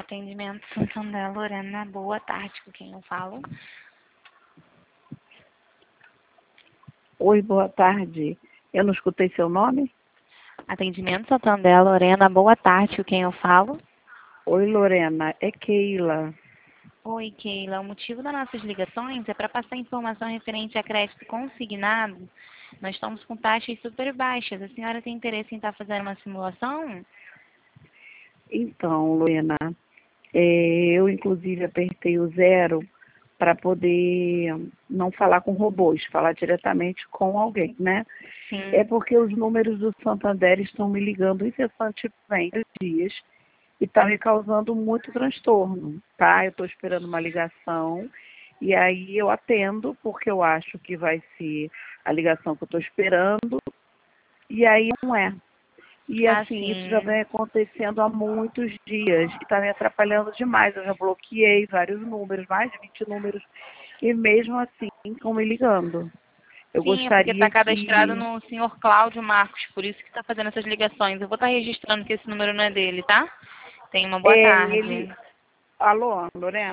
Atendimento Santander, Lorena, boa tarde, com quem eu falo? Oi, boa tarde. Eu não escutei seu nome? Atendimento Santander, Lorena, boa tarde, com quem eu falo? Oi, Lorena, é Keila. Oi, Keila. O motivo das nossas ligações é para passar informação referente a crédito consignado. Nós estamos com taxas super baixas. A senhora tem interesse em estar fazendo uma simulação? Então, Lorena, eu inclusive apertei o 0 para poder não falar com robôs, falar diretamente com alguém, né? Sim. É porque os números do Santander estão me ligando incessantemente dias e está me causando muito transtorno, tá? Eu estou esperando uma ligação e aí eu atendo porque eu acho que vai ser a ligação que eu estou esperando e aí não é. E assim, isso já Sim. vem acontecendo há muitos dias e está me atrapalhando demais. Eu já bloqueei vários números, mais de 20 números, e mesmo assim estão me ligando. Eu Sim, é porque está gostaria cadastrado que. no senhor Cláudio Marcos, por isso que está fazendo essas ligações. Eu vou estar registrando que esse número não é dele, tá? Tenha uma boa É, tarde. ele. Alô, Lorena?